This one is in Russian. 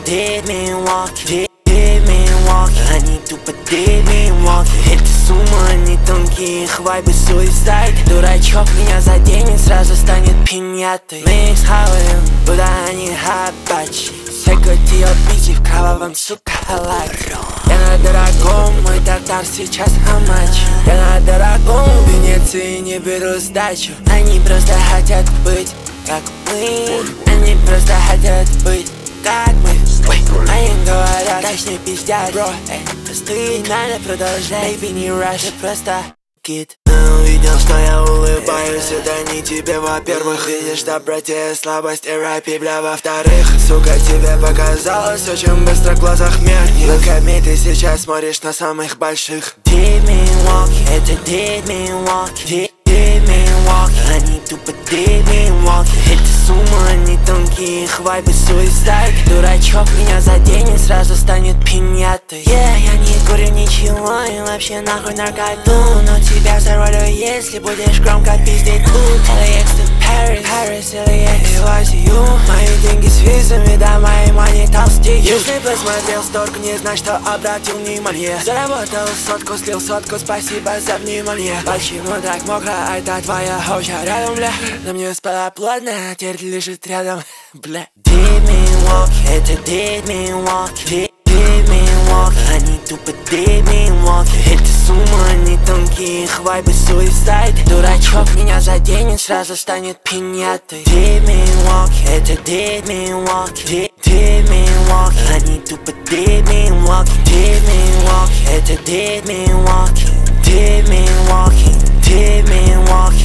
dead man walking, dead man walking. Они тупо dead man walking. Это с ума они тонкие, их вайбы суицид. Дурачок меня заденет, сразу станет пиньятой. Мы их схаваем, куда они хабачи. Секути убийцы в кровавом, сука, халате. Я на дорогом, мой тартар сейчас хамач. Я на дорогом, в Венеции не беру сдачу. Они просто хотят быть как мы. Они просто хотят быть как мы. Они говорят, точнее пиздят, бро. Просто надо продолжать. Baby, не rush, просто кит. Увидел, что я улыбаюсь, это не тебе, во-первых. Видишь доброте, слабость и рэпе, бля, во-вторых. Сука, тебе показалось очень быстро в глазах мертвых. Look at me, ты сейчас смотришь на самых больших. Dead man walking, это dead man walking, dead man walking. Они тупо dead man walking. Это с ума, они тонкие, их вайбы суицид. Дурачок меня заденет, сразу станет пиньятой. Yeah, я не курю ничего и вообще нахуй наркоту. Но тебя взорвали, если будешь громко пиздить тут. LAX to Paris, Paris, LAX, и в Азию. Мои деньги с визами, да, мои money толстик. Если посмотрел сторку, не знай, что обратил внимание. Заработал сотку, слил сотку, спасибо за внимание. Почему так мокро, а это твоя хоуча рядом, бля. На мне спала плотно, а теперь лежит рядом, бля. Dead man walking, это dead man walking, dead man walking. Они тупо dead man walking. Это с ума, они тонкие, их вайбы суицид. Дурачок меня заденет, сразу станет пиньятой. Dead man walking, это dead man walking, dead man walking. Они тупо dead man walking, dead man walking. Это dead man walking, dead man walking, dead man walking.